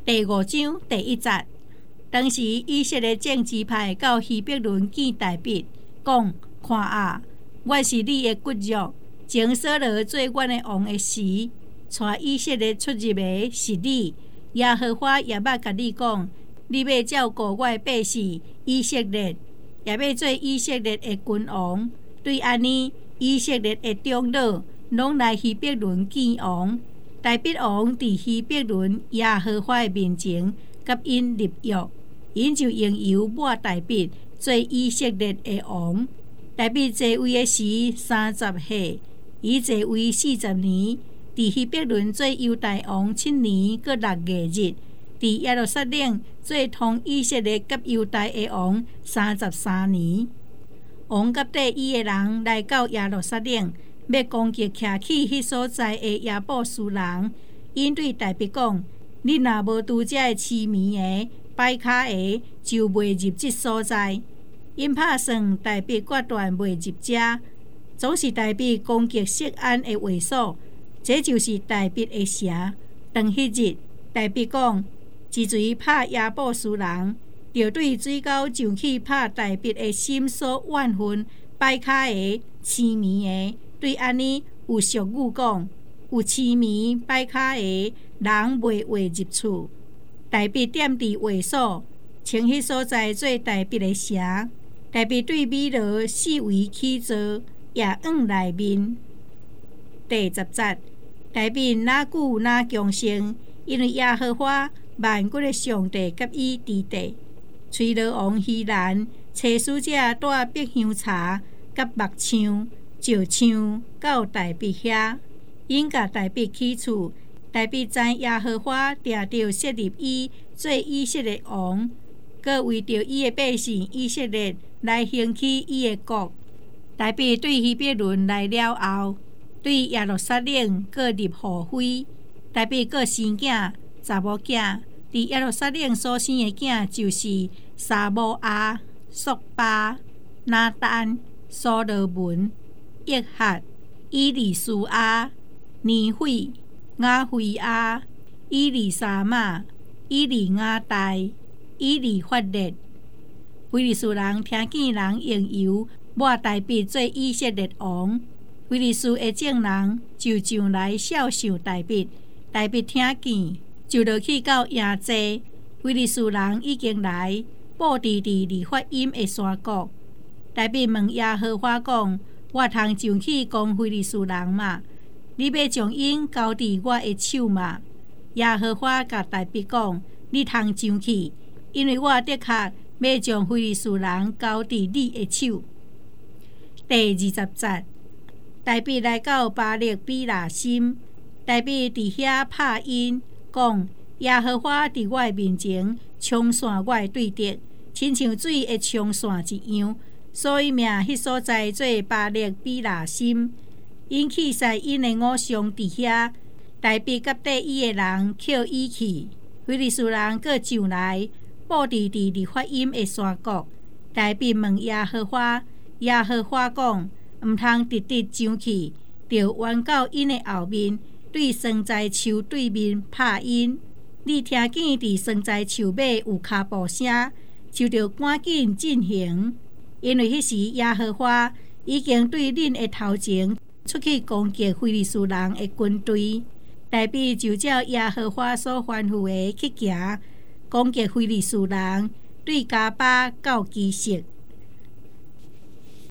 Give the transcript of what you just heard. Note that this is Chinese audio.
第5章第1节，当时以色列政治派到希伯伦见大卫，讲：看啊，我是你的骨肉，前扫罗做阮的王的时，带以色列出入的是你。耶和华也捌甲你讲，你要照顾我的百姓以色列，也要做以色列的君王。对安尼，以色列的长老拢来希伯伦见王。大卫王伫希伯伦耶和华的面前，甲因立约，因就用油抹大卫做以色列的王。大卫在位的时30岁，伊在位40年，伫希伯伦做犹大王7年佮6月日，伫耶路撒冷做通以色列甲犹大的王33年。王甲缀伊的人来到耶路撒冷，要攻击徛起迄所在的亚布斯人。因对大卫讲：你若无拄遮的痴迷的、摆骹的，就袂入即所在。因拍算大卫决断袂入遮，总是大卫攻击锡安的卫所，这就是大卫的城。当迄日，大卫讲：一锤拍亚布斯人，就对水沟上去拍大卫的心所万分，摆骹的、痴迷的。对安尼有俗语讲：有痴迷摆骹的人袂话入厝。大卫踮伫卫所，称迄所在做大卫的城。大卫对米罗四围起坐，也往内面。第10节，大卫哪久哪强盛，因为耶和华万国的上帝甲伊伫地。吹罗王希兰找使者带百香茶甲木枪、石枪到大卫遐，因甲大卫起厝。大卫知耶和华定着设立伊做以色列王，佮为着伊的百姓以色列来兴起伊的国。大卫对希伯伦来了后，对耶路撒冷佮立户徽。大卫佮生囝、查某囝，伫耶路撒冷所生的囝就是沙摩亚、索巴、拿但、所罗门、约哈、以利苏亚、尼斐、雅菲亚、以利沙玛、以利亚代、以利法列。非利士人听见人用油抹大卫做以色列王，非利士的众人就上来笑想大卫。大卫听见，就落去到营坐。非利士人已经来布置伫利法因的山谷。大卫问耶和华讲：我通上去攻非利士人嘛？你要将因交伫我的手嘛？耶和华甲大卫讲：你通上去，因为我的确要将非利士人交伫你的手。第20节，大卫来到巴力比拿心，大卫伫遐拍因，讲：耶和华伫我的面前冲散我的对敌，亲像水会冲散一样，所以名迄所在做巴力比拿心。因气使因的偶像伫遐，大卫甲缀伊的人捡伊去。非利士人佫上来布置伫利法因的山谷。大卫问耶和华，耶和华讲：毋通直直上去，着弯到因的后面，对生栽树对面拍因。你听见伫生栽树尾有脚步声，就着赶紧进行，因为迄时耶和华已经对恁的头前出去攻击非利士人的军队。大卫就照耶和华所吩咐的去行，攻击非利士人，对加巴到基色。